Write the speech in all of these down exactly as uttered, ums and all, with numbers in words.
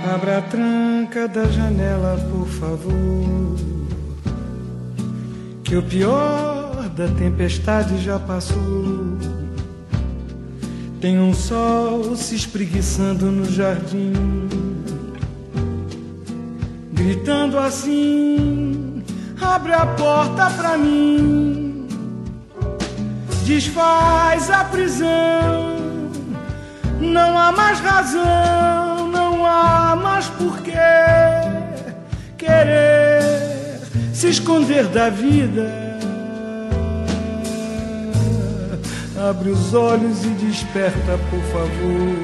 Abra a tranca da janela, por favor, que o pior da tempestade já passou. Tem um sol se espreguiçando no jardim, gritando assim: abre a porta pra mim. Desfaz a prisão, não há mais razão, não há mais por que querer se esconder da vida. Abre os olhos e desperta, por favor,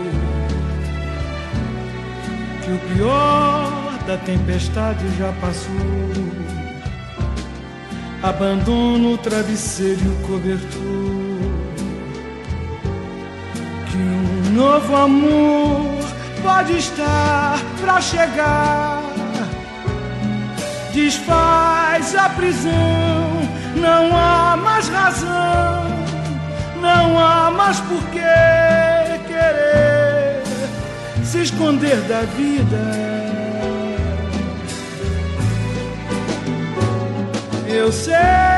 que o pior da tempestade já passou. Abandona o travesseiro e o cobertor, que um novo amor pode estar pra chegar. Desfaz a prisão, não há mais razão, não há mais por que querer se esconder da vida. Eu sei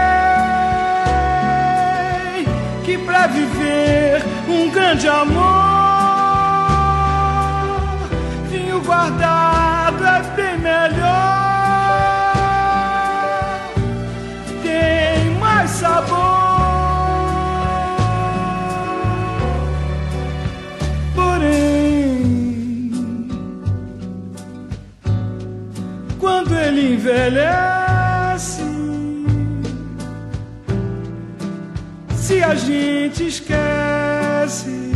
que pra viver um grande amor, vinho guardado é bem melhor, tem mais sabor. Porém, quando ele envelhece, se a gente esquece,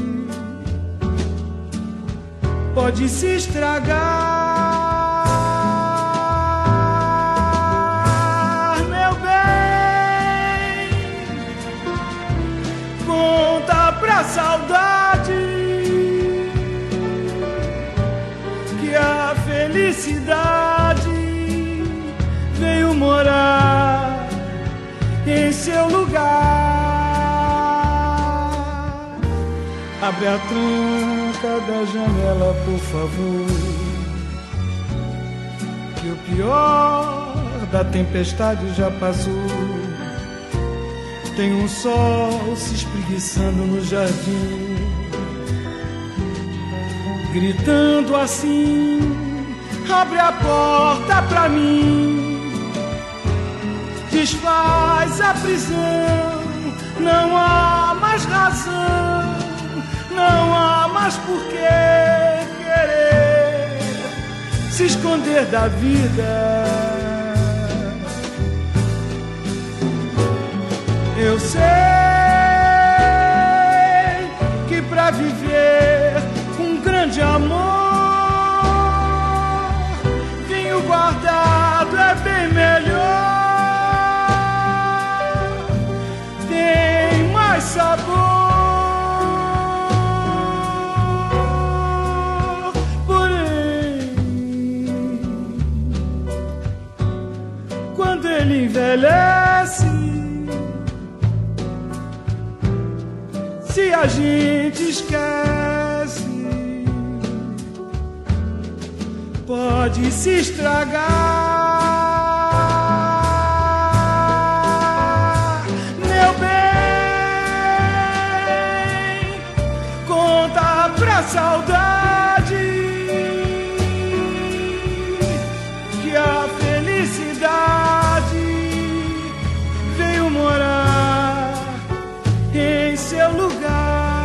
pode se estragar, meu bem. Conta pra saudade que a felicidade veio morar em seu lugar. Abre a tranca da janela, por favor, que o pior da tempestade já passou. Tem um sol se espreguiçando no jardim, gritando assim: abre a porta pra mim. Desfaz a prisão, não há mais razão, não há mais por que querer se esconder da vida. Eu sei que pra viver um grande amor, vinho guardado é bem melhor, tem mais sabor. Quando ele envelhece, se a gente esquece, pode se estragar, meu bem. Conta pra saudade que a felicidade veio morar em seu lugar.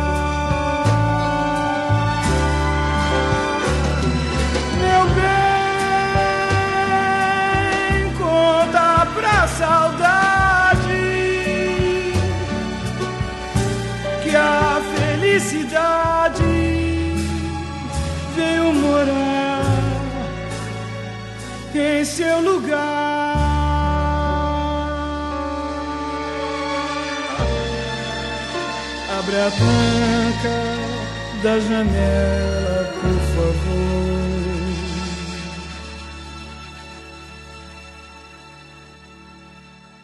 Meu bem, conta pra saudade que a felicidade veio morar em seu lugar. Abre a tranca da janela, por favor,